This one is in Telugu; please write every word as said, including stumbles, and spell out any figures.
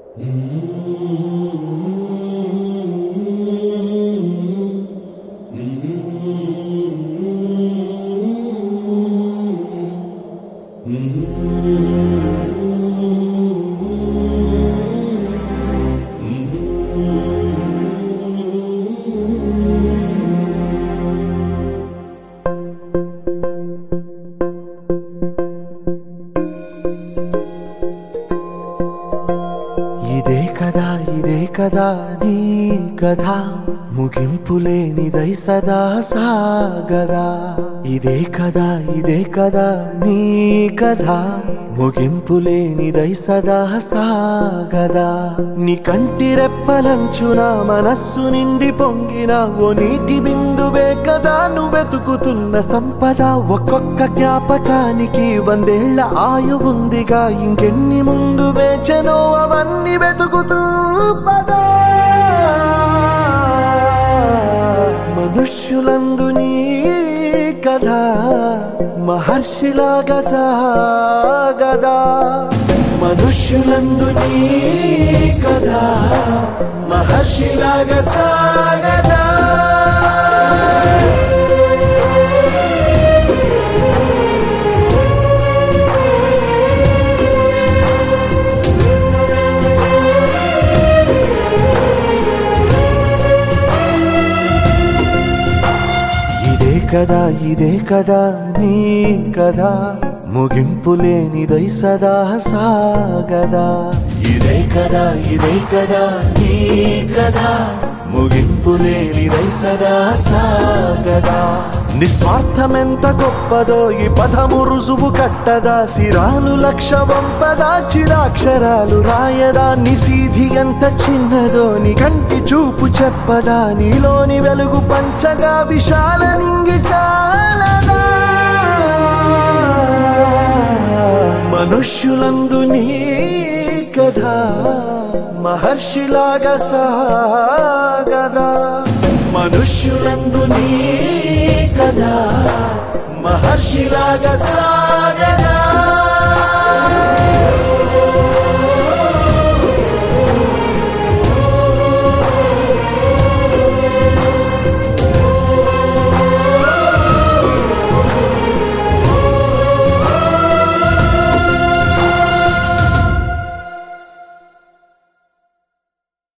ఇదే కదా ఇదే కదా నీ కథ ముగింపులేనిదై సదా సాగదా. ఇదే కదా ఇదే కదా నీ కథ ముగింపులేనిదై సదా సాగదా. నీ కంటి రెప్పలంచున మనస్సు నిండి పొంగిన ఓ నీటి బిందువే కదా నువ్వెతుకుతున్న సంపద. ఒక్కొక్క జ్ఞాపకానికి వందేళ్ల ఆయువుందిగా, ఇంకెన్ని ముందు వేచనో అవన్నీ వెతుకుతూ పదా. మనుష్యులందు నీ కథ మహర్షిలాగా సాగదా. మనుష్యులందు నీ కథ మహర్షిలాగా సాగదా. ఇదే కదా ఇదే కదా నీ కథ ముగింపులేనిదై సదా సాగదా. ఇదే కదా ఇదే కదా నీ కథ ముగింపులేనిదై సదా సాగదా. నిస్వార్థమెంత గొప్పదో ఈ పదము రుజువు కట్టదా. సిరాలు లక్ష వంపదా చిరాక్షరాలు రాయదా. నిశీధి ఎంత చిన్నదో నీ కంటి చూపు చెప్పదా. నీలోని వెలుగు పంచగా విశాల నింగి చాలదా. మనుష్యులందు నీ కథ మహర్షిలాగా సాగదా. మనుష్యులందు నీ కథ మహర్షిలాగా సాగదా.